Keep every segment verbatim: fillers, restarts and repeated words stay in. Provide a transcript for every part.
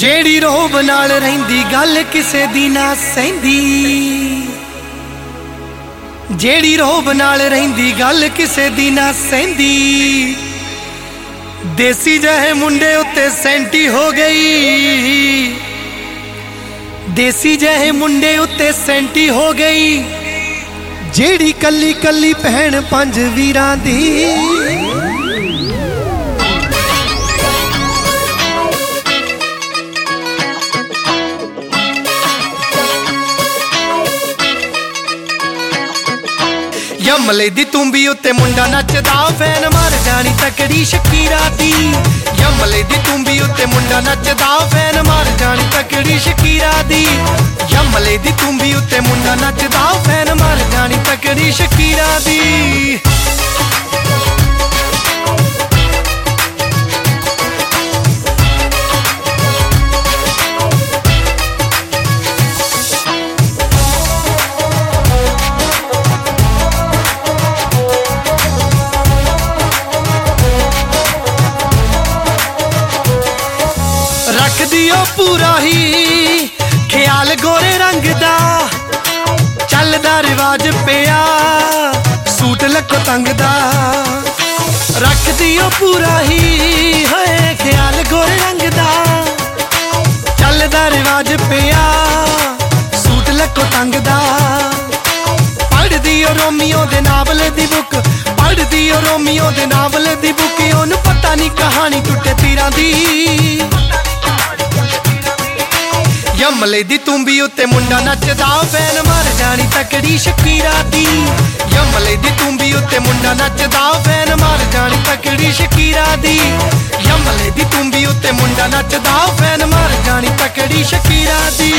जेड़ी रोब नाल रहिंदी गल किसे दी ना सहिंदी, जेड़ी रोब नाल रहिंदी गल किसे दी ना सहिंदी। देसी जहे मुंडे उत्ते सेंटी हो गई, देसी जहे मुंडे उत्ते सेंटी हो गई। जेड़ी कली कली भैन पंज वीरां दी, यमले दी तुम्बी उत्ते मुंडा नचदा फैन मार जानी तकड़ी शकीरा दी। यमले दी तुम्बी उत्ते मुंडा नचदा फैन मार जानी तकड़ी शकीरा दी। यमले दी तुम्बी उत्ते मुंडा नचदा फैन मार जानी तकड़ी शकीरा दी। रख दियो पूरा ही ख्याल गोरे रंग दा, चलदा रिवाज पिया सूट लको तंग दा। रख दियो पूरा ही है ख्याल गोरे रंग दा, चलदा रिवाज पिया सूट लको तंग दा। पढ़ दियो रोमियो दे नावल दी बुक, पढ़ दियो रोमियो दे नावल दी बुक। ओनू पता नहीं कहानी टुटे तीरां दी। यमले दी तुम्बी उत्ते मुंडा नचदा फैन मार जानी तकड़ी शकीरा दी। यमले दी तुम्बी उत्ते मुंडा नचदा फैन मार जानी तकड़ी शकीरा दी। यमले दी तुम्बी उत्ते मुंडा नचदा फैन मार जानी तकड़ी शकीरा दी।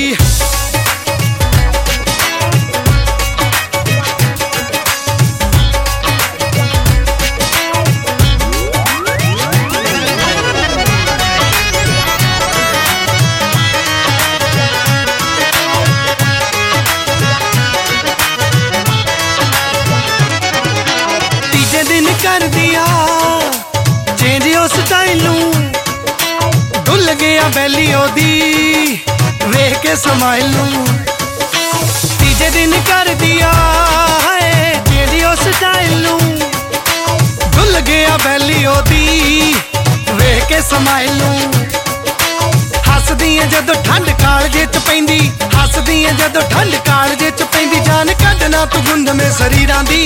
दिन कर दिया चेंज उस स्टाइलू, डुल गया बैली ओदी वेख के समाइलू। तीजे दिन कर दिया चेंज उस स्टाइलू, डुल गया बैली ओदी वेख के समाइलू। हसदी जदों ठंड कालजे च पैंदी, हसदी जदों ठंड कालजे च पैंदी। जान कढना तू गुंद में शरीरां दी।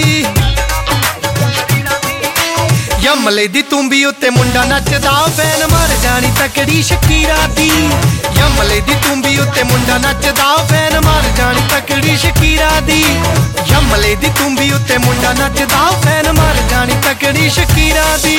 यमले दी तुम्बी उत्ते मुंडा नचदा फैन मार जानी तकड़ी शकीरा दी। यमले दी तुम्बी उत्ते मुंडा नचदा फैन मार जानी तकड़ी शकीरा दी। यमले दी तुम्बी उत्ते मुंडा नचदा फैन मार जानी तकड़ी शकीरा दी।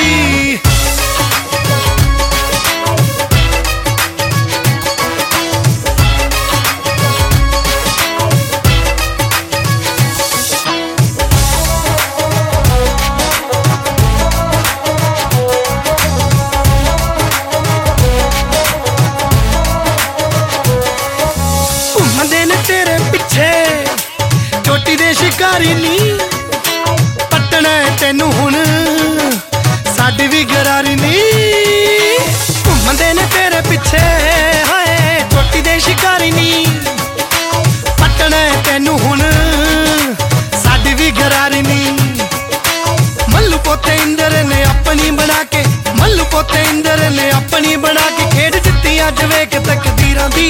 तेरे पिछे चोटी दे शिकारी नी, पटना तेनू हुण साडी भी गरारी नी। घूमदे ने तेरे पिछे हाय चोटी दे शिकारी नी, पटना तेनू हुण साडी भी गरारी नी। मल्लू पोते इंदर ने अपनी बना के, मल्लू पोते इंदर ने अपनी बना के खेड जित्ती अज वेख तकदीरां दी।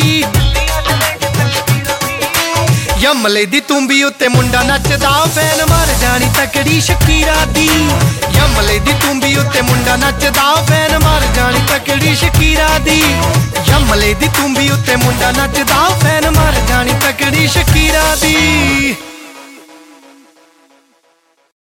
यमले दी तुम्बी उत्ते मुंडा नचदा फैन मार जानी तकड़ी शकीरा दी। यमले दी तुम्बी उत्ते मुंडा नचदा फैन मार जानी तकड़ी शकीरा दी। यमले दी तुम्बी उत्ते मुंडा नचदा फैन मार जानी तकड़ी शकीरा दी।